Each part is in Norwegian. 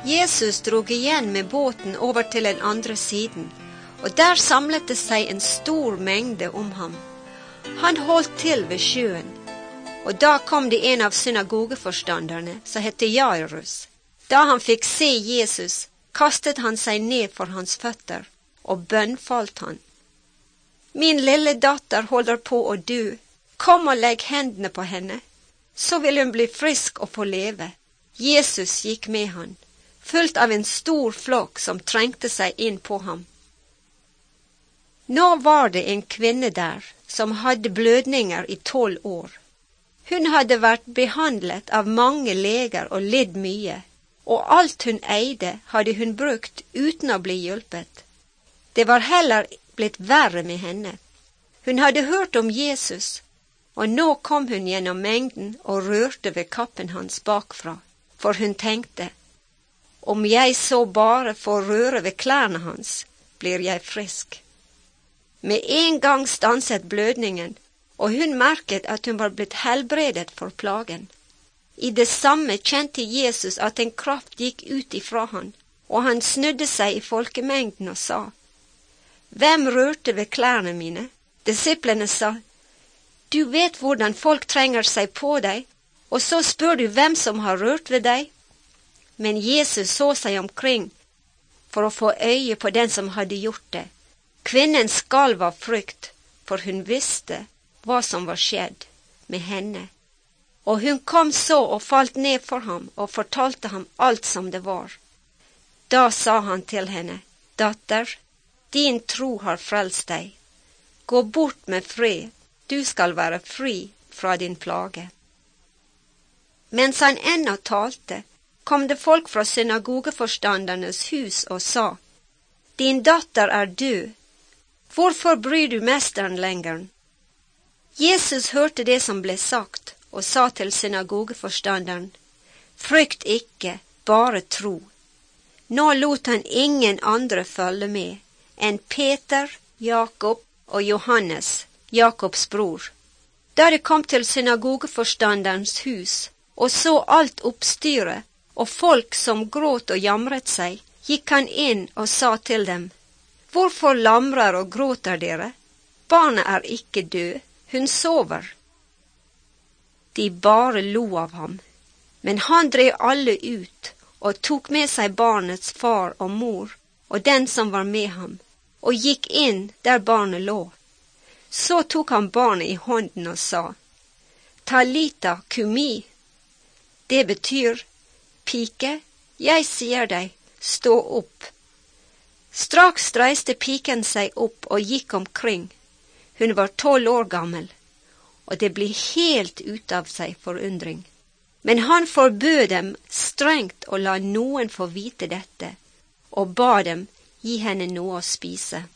Jesus drog igjen med båten over til den andre siden, og der samlet det seg en stor mengde om ham. Han holdt til ved sjøen, og da kom det en av synagogeforstanderne, som hette Jairus. Da han fikk se Jesus, kastet han seg ned for hans føtter, og bønnfalt han. Min lille datter holder på å dø. Kom og legg hendene på henne, så vil hun bli frisk og få leve. Jesus gikk med han, fulgt av en stor flokk som trengte seg inn på ham. Nå var det en kvinne der som hadde blødninger i 12 år. Hun hadde vært behandlet av mange leger og lidd mye, og alt hun eide hadde hun brukt uten å bli hjulpet. Det var heller blitt verre med henne. Hun hadde hørt om Jesus, og nå kom hun gjennom mengden og rørte ved kappen hans bakfra, for hun tenkte, om jeg så bare får røre ved klærne hans, blir jeg frisk. Med en gang stanset blødningen, og hun merket at hun var blitt helbredet for plagen. I det samme kjente Jesus at en kraft gikk ut ifra han, og han snudde seg i folkemengden og sa, «Hvem rørte ved klærne mine?» Disiplene sa, «Du vet hvordan folk trenger seg på deg, og så spør du hvem som har rørt ved deg?» Men Jesus så seg omkring for å få øye på den som hadde gjort det. Kvinnen skalv av frykt, for hun visste hva som var skjedd med henne. Og hun kom så og falt ned for ham og fortalte ham alt som det var. Da sa han til henne, «Datter, din tro har frelst deg. Gå bort med fred, du skal være fri fra din plage.» Mens han ennå talte, kom det folk fra synagogeforstandernes hus og sa, «Din datter er død. Hvorfor bryr du mesteren lenger?» Jesus hørte det som ble sagt, og sa til synagogeforstanderen, «Frykt ikke, bare tro.» Nå lot han ingen andre følge med enn Peter, Jakob og Johannes, Jakobs bror. Da de kom til synagogeforstanderens hus, og så alt oppstyret, og folk som gråt og jamret seg, gikk han inn og sa til dem, «Hvorfor lamrer og gråter dere? Barnet er ikke død, hun sover.» De bare lo av ham, men han drev alle ut og tok med seg barnets far og mor og den som var med ham, og gikk inn der barnet lå. Så tok han barnet i hånden og sa, «Talita kumi», det betyr, «Pike, jeg sier deg, stå opp.» Straks reiste piken seg opp og gikk omkring. Hun var 12 år gammel, og det ble helt ut av seg forundring. Men han forbød dem strengt å la noen få vite dette, og ba dem gi henne noe å spise.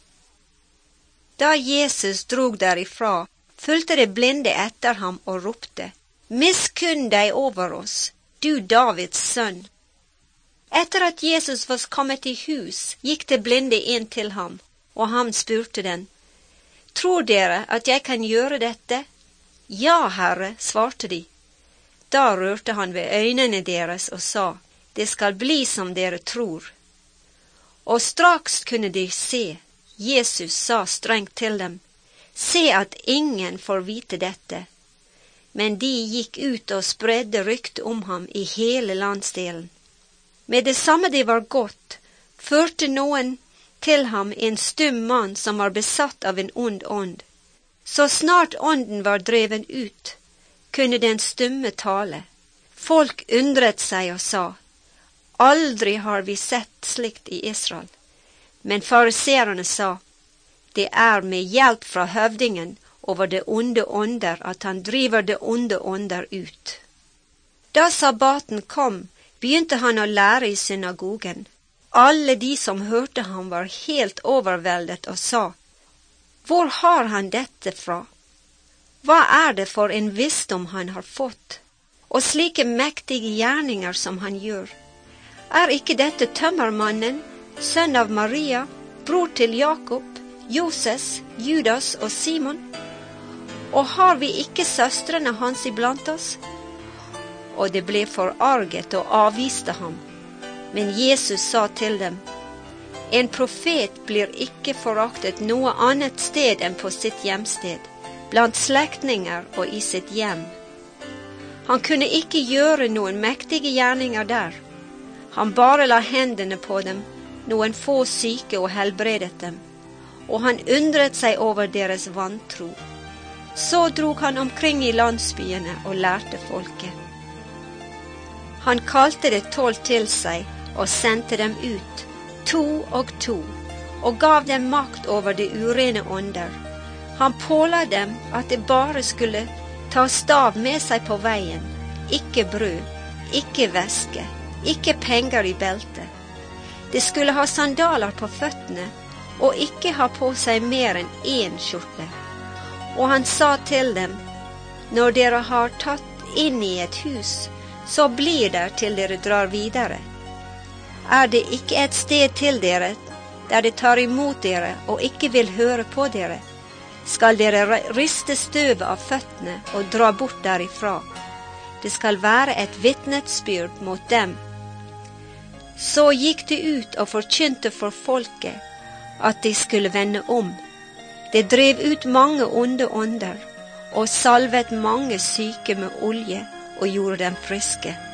Da Jesus drog derifra, fulgte det blinde etter ham og ropte, «Miskunn deg over oss, du Davids sønn!» Etter at Jesus var kommet i hus, gikk det blinde inn til ham, og han spurte den, «Tror dere at jeg kan gjøre dette?» «Ja, Herre», svarte de. Da rørte han ved øynene deres og sa, «Det skal bli som dere tror.» Og straks kunne de se. Jesus sa strengt til dem, «Se at ingen får vite dette.» Men de gikk ut og spredde rykte om ham i hele landsdelen. Med det samme de var gått, førte noen til ham en stum mann som var besatt av en ond ånd. Så snart ånden var dreven ut, kunne den stumme tale. Folk undret seg og sa, «Aldri har vi sett slikt i Israel.» Men fariserene sa, «Det er med hjelp fra høvdingen over det onde ånder at han driver det onde ånder ut.» Da sabbaten kom, begynte han å lære i synagogen. Alle de som hørte ham var helt overveldet og sa, «Hvor har han dette fra? Hva er det for en visdom han har fått, og slike mektige gjerninger som han gjør? Er ikke dette tømmermannen, sønn av Maria, bror til Jakob, Joses, Judas og Simon? Og har vi ikke søstrene hans iblant oss?» Og det ble forarget og avviste ham. Men Jesus sa til dem, en profet blir ikke foraktet noe annet sted enn på sitt hjemsted, blant slektninger og i sitt hjem. Han kunne ikke gjøre noen mektige gjerninger der. Han bare la hendene på dem, noen få syke og helbredet dem, og han undret seg over deres vantro. Så drog han omkring i landsbyene og lærte folket. Han kalte det 12 til seg og sendte dem ut, 2 og 2, og gav dem makt over de urene ånder. Han påla dem at de bare skulle ta stav med seg på veien, ikke brød, ikke væske, ikke penger i beltet. De skulle ha sandaler på føttene, og ikke ha på seg mer enn 1 skjorte. Og han sa til dem, når dere har tatt inn i et hus, så blir der til dere drar videre. Er det ikke et sted til dere, der de tar imot dere og ikke vil høre på dere, skal dere riste støvet av føttene og dra bort derifra. Det skal være et vitnesbyrd mot dem. Så gikk de ut og forkynte for folket at de skulle vende om. De drev ut mange onde ånder og salvet mange syke med olje og gjorde dem friske.